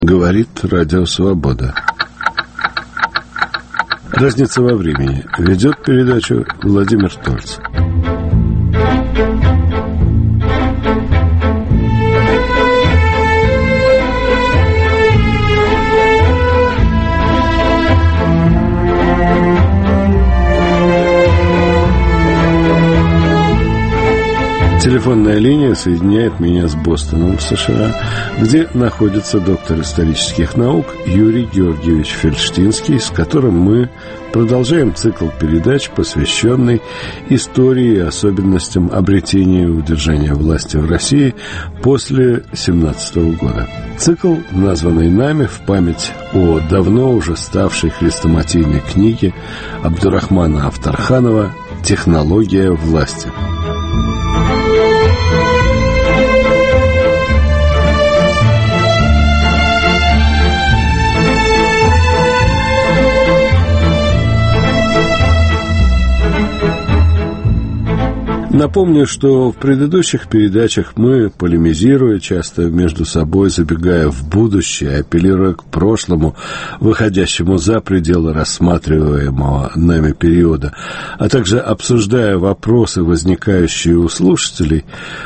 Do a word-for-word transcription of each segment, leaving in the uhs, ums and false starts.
Говорит Радио Свобода. Разница во времени. Ведет передачу Владимир Тольц. Телефонная линия соединяет меня с Бостоном, США, где находится доктор исторических наук Юрий Георгиевич Фельштинский, с которым мы продолжаем цикл передач, посвященный истории и особенностям обретения и удержания власти в России после семнадцатого года. Цикл, названный нами в память о давно уже ставшей хрестоматийной книге Абдурахмана Афтарханова «Технология власти». Напомню, что в предыдущих передачах мы, полемизируя, часто между собой забегая в будущее, апеллируя к прошлому, выходящему за пределы рассматриваемого нами периода, а также обсуждая вопросы, возникающие у слушателей,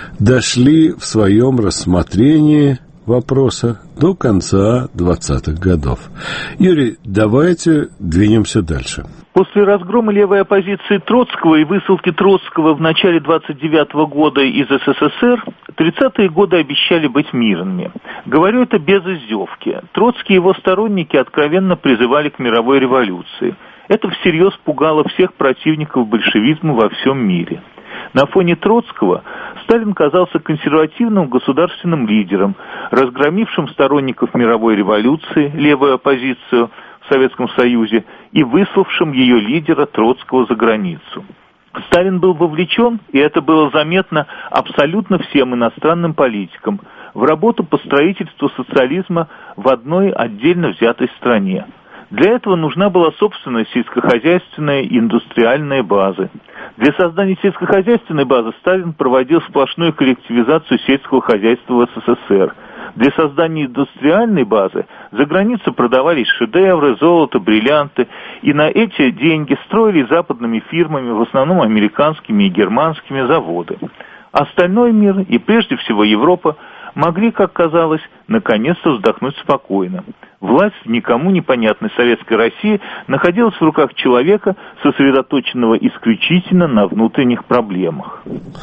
дошли в своем рассмотрении вопроса до конца двадцатых годов. Юрий, давайте двинемся дальше. После разгрома левой оппозиции Троцкого и высылки Троцкого в начале двадцать девятого года из СССР, тридцатые годы обещали быть мирными. Говорю это без издевки. Троцкий и его сторонники откровенно призывали к мировой революции. Это всерьез пугало всех противников большевизма во всем мире. На фоне Троцкого Сталин казался консервативным государственным лидером, разгромившим сторонников мировой революции, левую оппозицию в Советском Союзе, и выславшим ее лидера Троцкого за границу. Сталин был вовлечен, и это было заметно абсолютно всем иностранным политикам, в работу по строительству социализма в одной отдельно взятой стране. Для этого нужна была собственная сельскохозяйственная и индустриальная база. Для создания сельскохозяйственной базы Сталин проводил сплошную коллективизацию сельского хозяйства в СССР. Для создания индустриальной базы за границу продавались шедевры, золото, бриллианты, и на эти деньги строили западными фирмами, в основном американскими и германскими, заводы. Остальной мир, и прежде всего Европа, могли, как казалось, наконец-то вздохнуть спокойно. Власть в никому непонятной советской России находилась в руках человека, сосредоточенного исключительно на внутренних проблемах.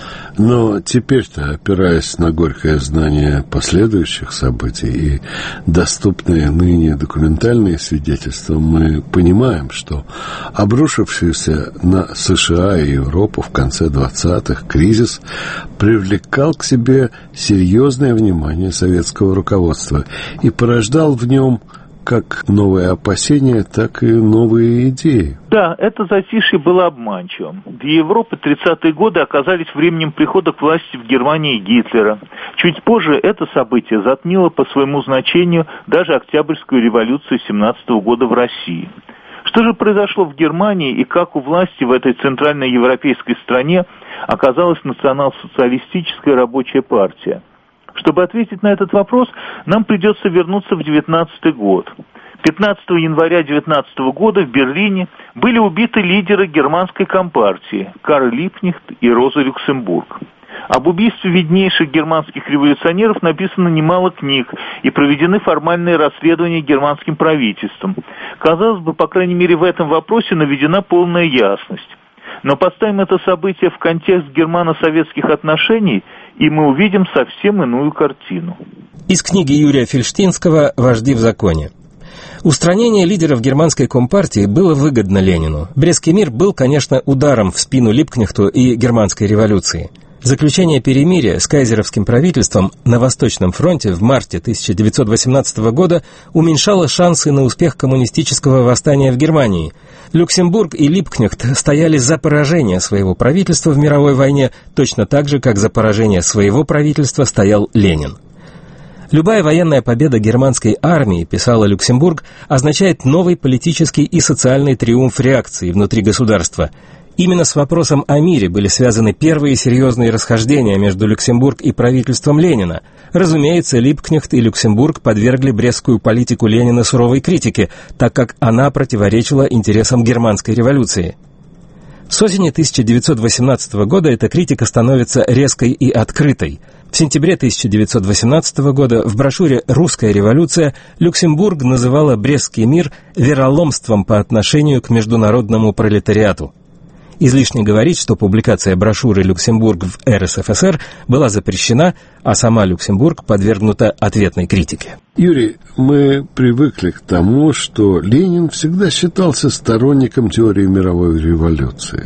Но теперь-то, опираясь на горькое знание последующих событий и доступные ныне документальные свидетельства, мы понимаем, что обрушившийся на США и Европу в конце двадцатых кризис привлекал к себе серьезное внимание советского руководства и порождал в нем как новые опасения, так и новые идеи. Да, это затишье было обманчивым. Для Европы тридцатые годы оказались временем прихода к власти в Германии Гитлера. Чуть позже это событие затмило по своему значению даже Октябрьскую революцию семнадцатого года в России. Что же произошло в Германии и как у власти в этой центральноевропейской стране оказалась национал-социалистическая рабочая партия? Чтобы ответить на этот вопрос, нам придется вернуться в девятнадцатый год. пятнадцатого января девятнадцатого года в Берлине были убиты лидеры германской компартии Карл Липкнехт и Роза Люксембург. Об убийстве виднейших германских революционеров написано немало книг и проведены формальные расследования германским правительством. Казалось бы, по крайней мере в этом вопросе наведена полная ясность. Но поставим это событие в контекст германо-советских отношений, и мы увидим совсем иную картину. Из книги Юрия Фельштинского «Вожди в законе». Устранение лидеров германской компартии было выгодно Ленину. Брестский мир был, конечно, ударом в спину Липкнехту и германской революции. Заключение перемирия с кайзеровским правительством на Восточном фронте в марте тысяча девятьсот восемнадцатого года уменьшало шансы на успех коммунистического восстания в Германии. Люксембург и Липкнехт стояли за поражение своего правительства в мировой войне, точно так же, как за поражение своего правительства стоял Ленин. Любая военная победа германской армии, писала Люксембург, означает новый политический и социальный триумф реакции внутри государства. Именно с вопросом о мире были связаны первые серьезные расхождения между Люксембург и правительством Ленина. Разумеется, Липкнехт и Люксембург подвергли брестскую политику Ленина суровой критике, так как она противоречила интересам германской революции. С осени тысяча девятьсот восемнадцатого года эта критика становится резкой и открытой. В сентябре тысяча девятьсот восемнадцатого года в брошюре «Русская революция» Люксембург называла Брестский мир вероломством по отношению к международному пролетариату. Излишне говорить, что публикация брошюры «Люксембург в эр эс эф эс эр» была запрещена, а сама Люксембург подвергнута ответной критике. Юрий, мы привыкли к тому, что Ленин всегда считался сторонником теории мировой революции.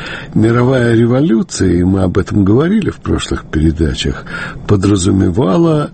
Мировая революция, и мы об этом говорили в прошлых передачах, подразумевала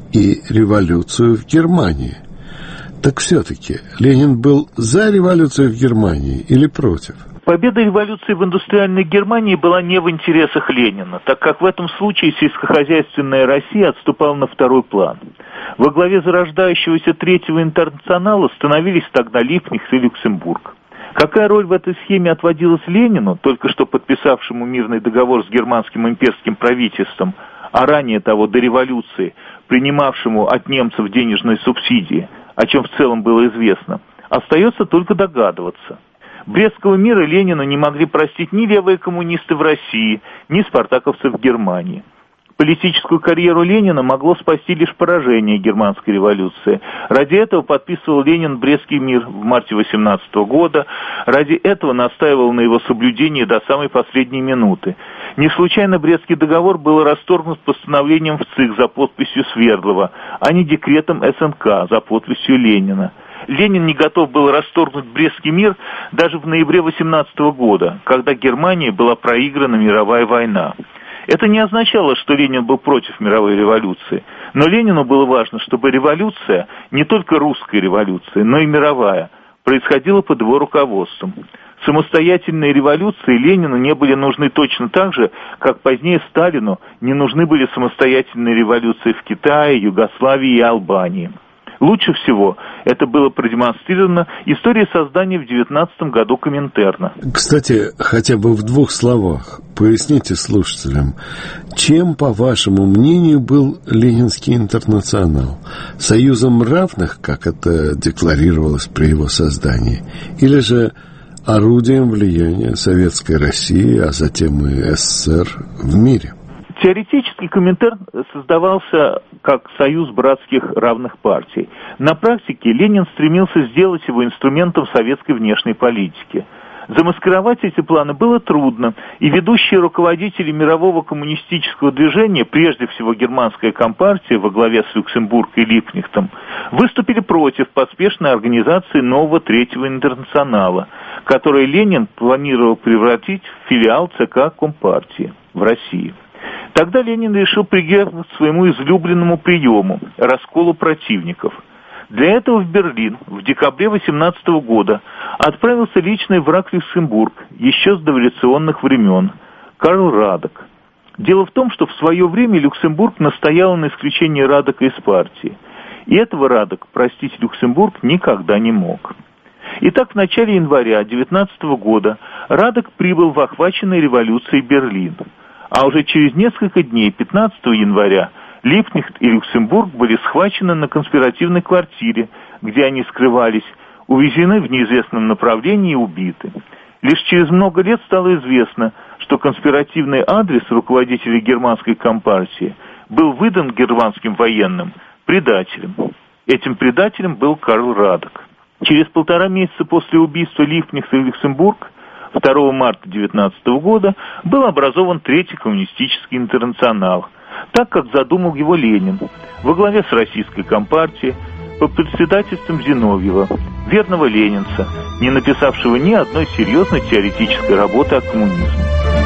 и революцию в Германии. Так все-таки Ленин был за революцию в Германии или против? Победа революции в индустриальной Германии была не в интересах Ленина, так как в этом случае сельскохозяйственная Россия отступала на второй план. Во главе зарождающегося Третьего интернационала становились тогда Липкнехт и Люксембург. Какая роль в этой схеме отводилась Ленину, только что подписавшему мирный договор с германским имперским правительством, а ранее того до революции, принимавшему от немцев денежные субсидии, о чем в целом было известно, остается только догадываться. Брестского мира Ленину не могли простить ни левые коммунисты в России, ни спартаковцы в Германии. Политическую карьеру Ленина могло спасти лишь поражение германской революции. Ради этого подписывал Ленин Брестский мир в марте восемнадцатого года, ради этого настаивал на его соблюдении до самой последней минуты. Не случайно Брестский договор был расторгнут постановлением в ЦИК за подписью Свердлова, а не декретом эс эн ка за подписью Ленина. Ленин не готов был расторгнуть Брестский мир даже в ноябре восемнадцатого года, когда Германии была проиграна мировая война. Это не означало, что Ленин был против мировой революции, но Ленину было важно, чтобы революция, не только русская революция, но и мировая, происходила под его руководством. Самостоятельные революции Ленину не были нужны точно так же, как позднее Сталину не нужны были самостоятельные революции в Китае, Югославии и Албании. Лучше всего это было продемонстрировано историей создания в девятнадцатом году Коминтерна. Кстати, хотя бы в двух словах поясните слушателям, чем, по вашему мнению, был Ленинский интернационал? Союзом равных, как это декларировалось при его создании, или же орудием влияния Советской России, а затем и эс эс эс эр в мире? Теоретически Коминтерн создавался как союз братских равных партий. На практике Ленин стремился сделать его инструментом советской внешней политики. Замаскировать эти планы было трудно, и ведущие руководители мирового коммунистического движения, прежде всего германская компартия во главе с Люксембург и Липкнехтом, выступили против поспешной организации нового Третьего интернационала, который Ленин планировал превратить в филиал ЦК Компартии в России. Тогда Ленин решил прибегнуть к своему излюбленному приему – расколу противников. Для этого в Берлин в декабре восемнадцатого года отправился личный враг Люксембург еще с дореволюционных времен – Карл Радек. Дело в том, что в свое время Люксембург настоял на исключении Радека из партии. И этого Радек простить Люксембург никогда не мог. Итак, в начале января девятнадцатого года Радек прибыл в охваченный революцией Берлин. А уже через несколько дней, пятнадцатого января, Липкнехт и Люксембург были схвачены на конспиративной квартире, где они скрывались, увезены в неизвестном направлении и убиты. Лишь через много лет стало известно, что конспиративный адрес руководителей германской компартии был выдан германским военным предателем. Этим предателем был Карл Радек. Через полтора месяца после убийства Липкнехта и Люксембург, второго марта девятнадцатого года, был образован Третий коммунистический интернационал, так как задумал его Ленин, во главе с российской компартией, под председательством Зиновьева, верного ленинца, не написавшего ни одной серьезной теоретической работы о коммунизме.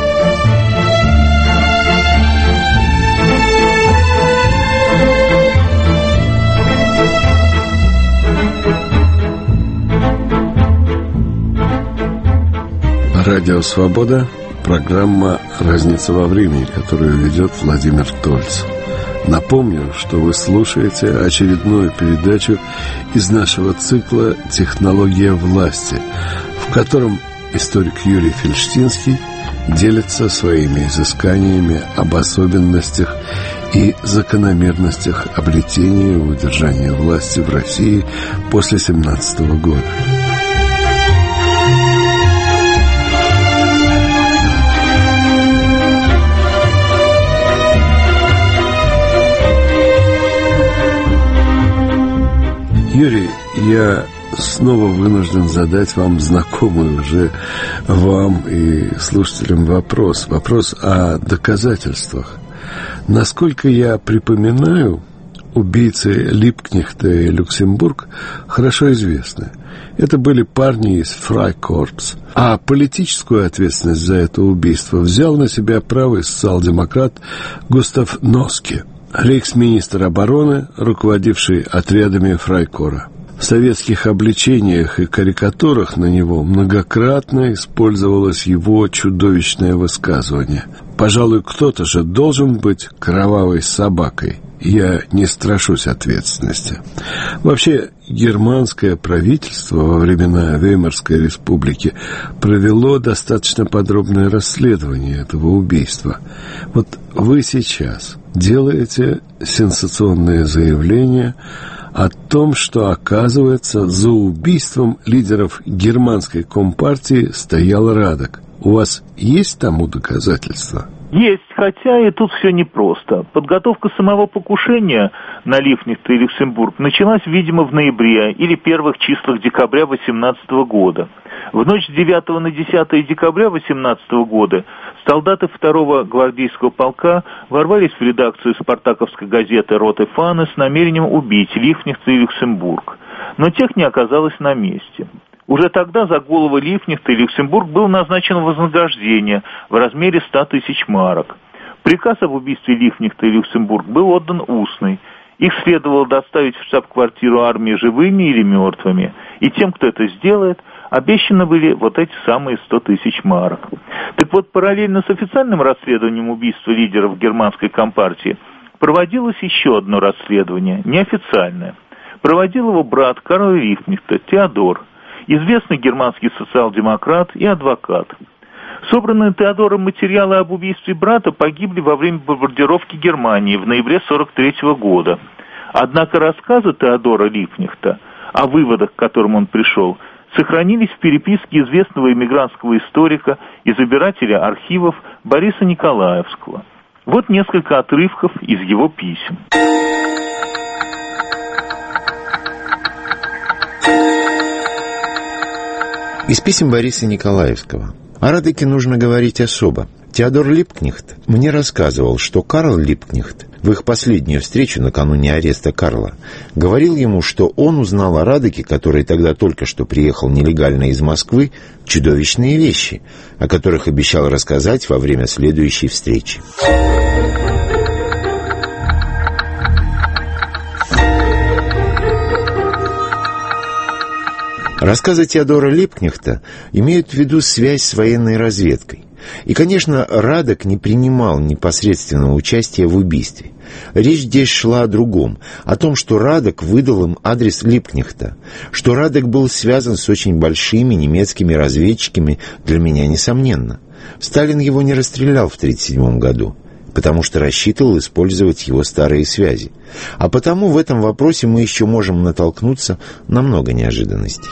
Радио «Свобода», программа «Разница во времени», которую ведет Владимир Тольц. Напомню, что вы слушаете очередную передачу из нашего цикла «Технология власти», в котором историк Юрий Фельштинский делится своими изысканиями об особенностях и закономерностях обретения и удержания власти в России после семнадцатого года. Юрий, я снова вынужден задать вам знакомый уже вам и слушателям вопрос. Вопрос о доказательствах. Насколько я припоминаю, убийцы Липкнехта и Люксембург хорошо известны. Это были парни из Фрайкорпс. А политическую ответственность за это убийство взял на себя правый социал-демократ Густав Носке, рейхсминистр обороны, руководивший отрядами Фрайкора. В советских обличениях и карикатурах на него многократно использовалось его чудовищное высказывание: «Пожалуй, кто-то же должен быть кровавой собакой. Я не страшусь ответственности». Вообще, германское правительство во времена Веймарской республики провело достаточно подробное расследование этого убийства. Вот вы сейчас делаете сенсационное заявление о том, что, оказывается, за убийством лидеров германской компартии стоял Радек. У вас есть тому доказательства? Есть, хотя и тут все непросто. Подготовка самого покушения на Липкнехта и Люксембург началась, видимо, в ноябре или первых числах декабря восемнадцатого года. В ночь с девятого на десятое декабря восемнадцатого года солдаты второго гвардейского полка ворвались в редакцию спартаковской газеты «Роте Фаны» с намерением убить Липкнехта и Люксембург. Но тех не оказалось на месте. Уже тогда за головы Липкнехта и Люксембург было назначено вознаграждение в размере ста тысяч марок. Приказ об убийстве Липкнехта и Люксембург был отдан устный. Их следовало доставить в штаб-квартиру армии живыми или мертвыми. И тем, кто это сделает, обещаны были вот эти самые сто тысяч марок. Так вот, параллельно с официальным расследованием убийства лидеров германской компартии проводилось еще одно расследование, неофициальное. Проводил его брат Карла Липкнехта, Теодор, известный германский социал-демократ и адвокат. Собранные Теодором материалы об убийстве брата погибли во время бомбардировки Германии в ноябре сорок третьего года. Однако рассказы Теодора Липкнехта о выводах, к которым он пришел, сохранились в переписке известного эмигрантского историка и забирателя архивов Бориса Николаевского. Вот несколько отрывков из его писем. Из писем Бориса Николаевского. О Радеке нужно говорить особо. Теодор Липкнехт мне рассказывал, что Карл Липкнехт в их последнюю встречу накануне ареста Карла говорил ему, что он узнал о Радеке, который тогда только что приехал нелегально из Москвы, чудовищные вещи, о которых обещал рассказать во время следующей встречи. Рассказы Теодора Липкнехта имеют в виду связь с военной разведкой. И, конечно, Радек не принимал непосредственного участия в убийстве. Речь здесь шла о другом, о том, что Радек выдал им адрес Липкнехта, что Радек был связан с очень большими немецкими разведчиками, для меня несомненно. Сталин его не расстрелял в тысяча девятьсот тридцать седьмом году, потому что рассчитывал использовать его старые связи. А потому в этом вопросе мы еще можем натолкнуться на много неожиданностей.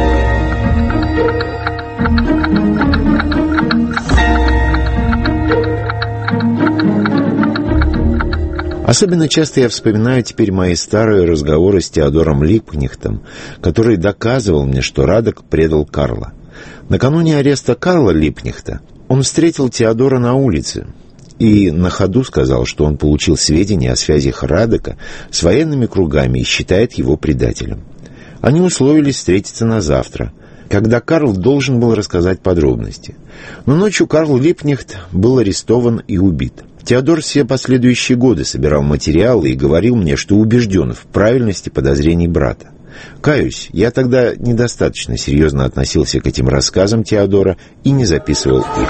Особенно часто я вспоминаю теперь мои старые разговоры с Теодором Липкнехтом, который доказывал мне, что Радек предал Карла. Накануне ареста Карла Липкнехта он встретил Теодора на улице и на ходу сказал, что он получил сведения о связях Радека с военными кругами и считает его предателем. Они условились встретиться на завтра, когда Карл должен был рассказать подробности. Но ночью Карл Липкнехт был арестован и убит. Теодор все последующие годы собирал материалы и говорил мне, что убежден в правильности подозрений брата. Каюсь, я тогда недостаточно серьезно относился к этим рассказам Теодора и не записывал их.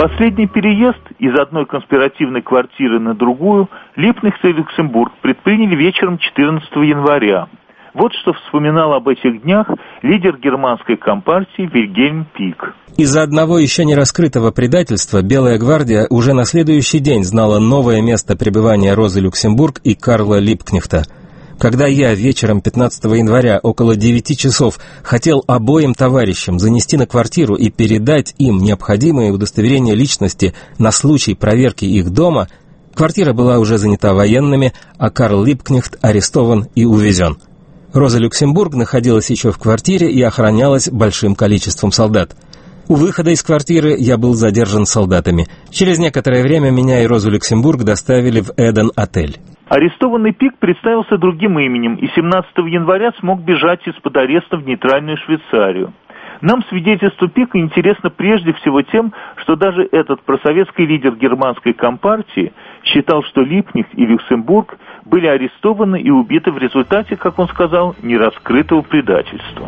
Последний переезд из одной конспиративной квартиры на другую Липкнехт и Люксембург предприняли вечером четырнадцатого января. Вот что вспоминал об этих днях лидер германской компартии Вильгельм Пик. Из-за одного еще не раскрытого предательства Белая гвардия уже на следующий день знала новое место пребывания Розы Люксембург и Карла Липкнехта. Когда я вечером пятнадцатого января около девяти часов хотел обоим товарищам занести на квартиру и передать им необходимые удостоверения личности на случай проверки их дома, квартира была уже занята военными, а Карл Липкнехт арестован и увезен. Роза Люксембург находилась еще в квартире и охранялась большим количеством солдат. У выхода из квартиры я был задержан солдатами. Через некоторое время меня и Розу Люксембург доставили в Эден-отель. Арестованный Пик представился другим именем и семнадцатого января смог бежать из-под ареста в нейтральную Швейцарию. Нам свидетельство Пика интересно прежде всего тем, что даже этот просоветский лидер германской компартии считал, что Липкнехт и Люксембург были арестованы и убиты в результате, как он сказал, нераскрытого предательства.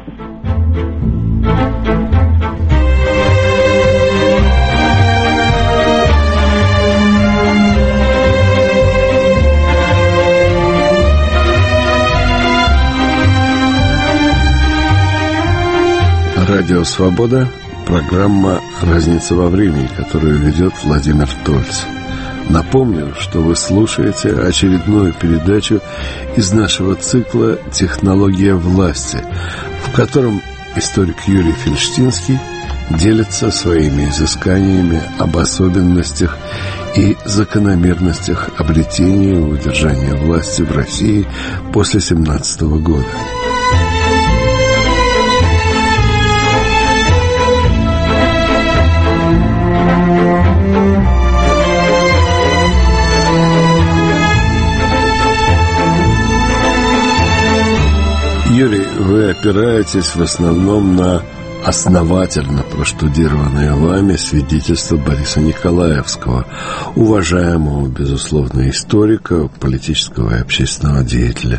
Радио «Свобода», программа «Разница во времени», которую ведет Владимир Тольц. Напомню, что вы слушаете очередную передачу из нашего цикла «Технология власти», в котором историк Юрий Фельштинский делится своими изысканиями об особенностях и закономерностях обретения и удержания власти в России после семнадцатого года. Юрий, вы опираетесь в основном на основательно проштудированное вами свидетельство Бориса Николаевского, уважаемого, безусловно, историка, политического и общественного деятеля.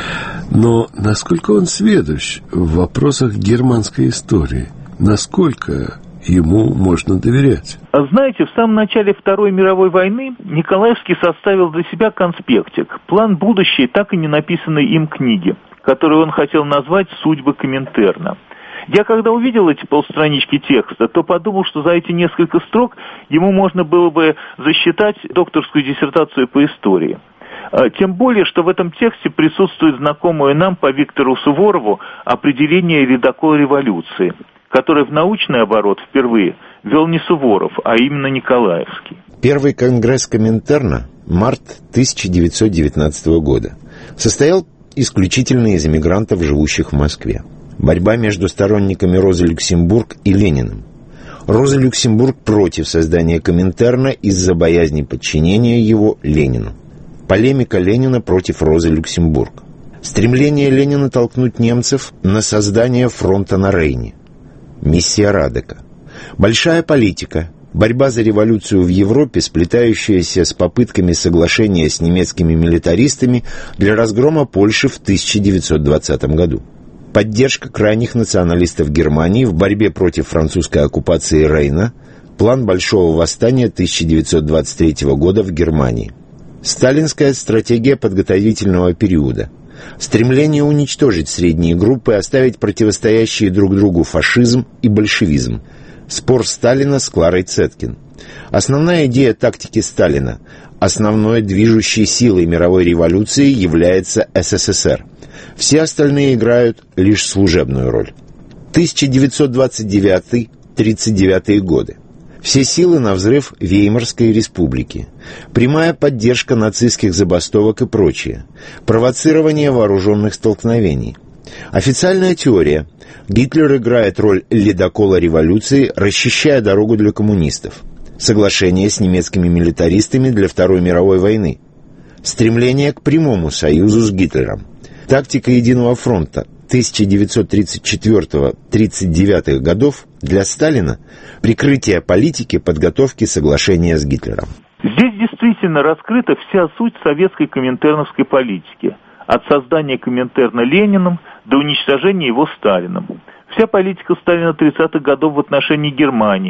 Но насколько он сведущ в вопросах германской истории? Насколько ему можно доверять? Знаете, в самом начале Второй мировой войны Николаевский составил для себя конспектик, план будущей, так и не написанной им книги, которую он хотел назвать «Судьбы Коминтерна». Я когда увидел эти полстранички текста, то подумал, что за эти несколько строк ему можно было бы засчитать докторскую диссертацию по истории. Тем более, что в этом тексте присутствует знакомое нам по Виктору Суворову определение ледокола революции, которое в научный оборот впервые вел не Суворов, а именно Николаевский. Первый конгресс Коминтерна, март тысяча девятьсот девятнадцатого года, состоял исключительно из эмигрантов, живущих в Москве. Борьба между сторонниками Розы Люксембург и Лениным. Роза Люксембург против создания Коминтерна из-за боязни подчинения его Ленину. Полемика Ленина против Розы Люксембург. Стремление Ленина толкнуть немцев на создание фронта на Рейне. Миссия Радека. Большая политика. Борьба за революцию в Европе, сплетающаяся с попытками соглашения с немецкими милитаристами для разгрома Польши в тысяча девятьсот двадцатом году. Поддержка крайних националистов Германии в борьбе против французской оккупации Рейна. План Большого восстания тысяча девятьсот двадцать третьего года в Германии. Сталинская стратегия подготовительного периода. Стремление уничтожить средние группы, оставить противостоящие друг другу фашизм и большевизм. Спор Сталина с Кларой Цеткин. Основная идея тактики Сталина. Основной движущей силой мировой революции является СССР. Все остальные играют лишь служебную роль. тысяча девятьсот двадцать девятый — тридцать девятые годы. Все силы на взрыв Веймарской республики. Прямая поддержка нацистских забастовок и прочее. Провоцирование вооруженных столкновений. Официальная теория. Гитлер играет роль ледокола революции, расчищая дорогу для коммунистов. Соглашение с немецкими милитаристами для Второй мировой войны. Стремление к прямому союзу с Гитлером. Тактика Единого фронта тысяча девятьсот тридцать четвёртого — тридцать девятых годов для Сталина. Прикрытие политики подготовки соглашения с Гитлером. Здесь действительно раскрыта вся суть советской коминтерновской политики. От создания Коминтерна Лениным до уничтожения его Сталиным. Вся политика Сталина тридцатых годов в отношении Германии,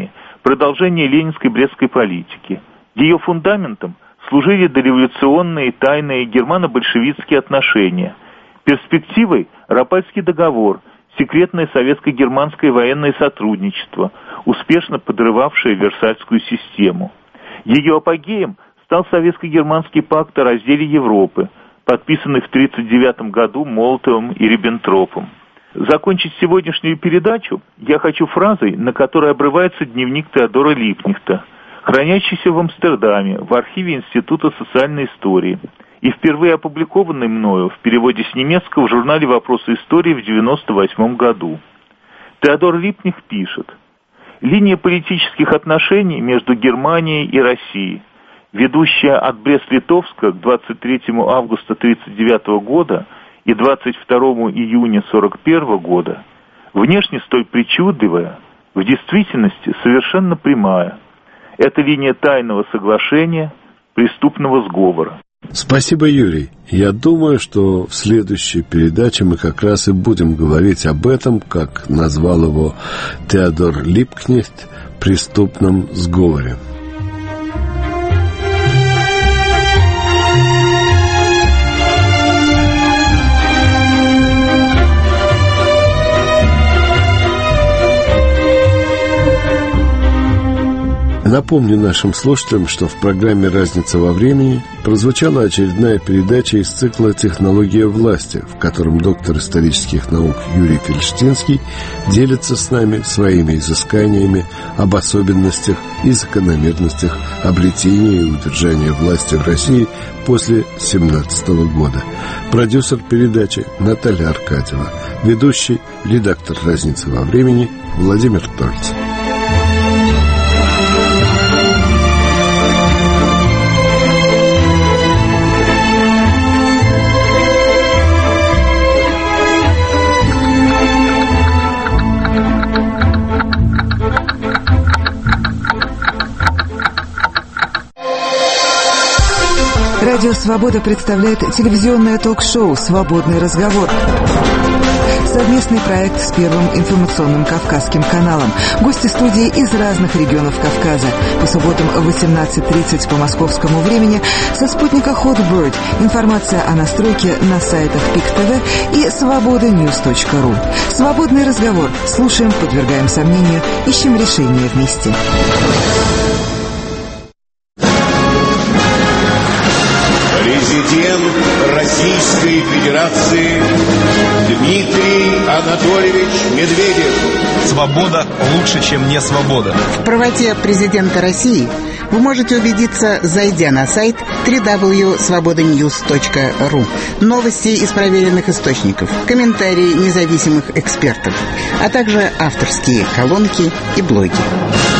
продолжение ленинской брестской политики. Ее фундаментом служили дореволюционные тайные германо-большевистские отношения. Перспективой – Рапальский договор, секретное советско-германское военное сотрудничество, успешно подрывавшее Версальскую систему. Ее апогеем стал советско-германский пакт о разделе Европы, подписанный в тысяча девятьсот тридцать девятом году Молотовым и Риббентропом. Закончить сегодняшнюю передачу я хочу фразой, на которой обрывается дневник Теодора Липкнехта, хранящийся в Амстердаме в архиве Института социальной истории и впервые опубликованный мною в переводе с немецкого в журнале «Вопросы истории» в девяносто восьмом году. Теодор Липкнехт пишет: «Линия политических отношений между Германией и Россией, ведущая от Брест-Литовска к двадцать третьему августа тысяча девятьсот тридцать девятого года и двадцать второго июня сорок первого года, внешне столь причудливая, в действительности совершенно прямая. Это линия тайного соглашения, преступного сговора». Спасибо, Юрий. Я думаю, что в следующей передаче мы как раз и будем говорить об этом, как назвал его Теодор Липкнехт, преступном сговоре. Напомню нашим слушателям, что в программе «Разница во времени» прозвучала очередная передача из цикла «Технология власти», в котором доктор исторических наук Юрий Фельштинский делится с нами своими изысканиями об особенностях и закономерностях обретения и удержания власти в России после семнадцатого года. Продюсер передачи Наталья Аркадьева, ведущий, редактор «Разницы во времени» Владимир Тольц. Радио «Свобода» представляет телевизионное ток-шоу «Свободный разговор». Совместный проект с Первым информационным Кавказским каналом. Гости студии из разных регионов Кавказа. По субботам в восемнадцать тридцать по московскому времени со спутника Hotbird. Информация о настройке на сайтах пик-ТВ и свобода ньюс точка ру. Свободный разговор. Слушаем, подвергаем сомнению, ищем решения вместе. Президент Российской Федерации Дмитрий Анатольевич Медведев. Свобода лучше, чем не свобода. В правоте президента России вы можете убедиться, зайдя на сайт дабл ю дабл ю дабл ю точка свобода ньюс точка ру. Новости из проверенных источников, комментарии независимых экспертов, а также авторские колонки и блоги.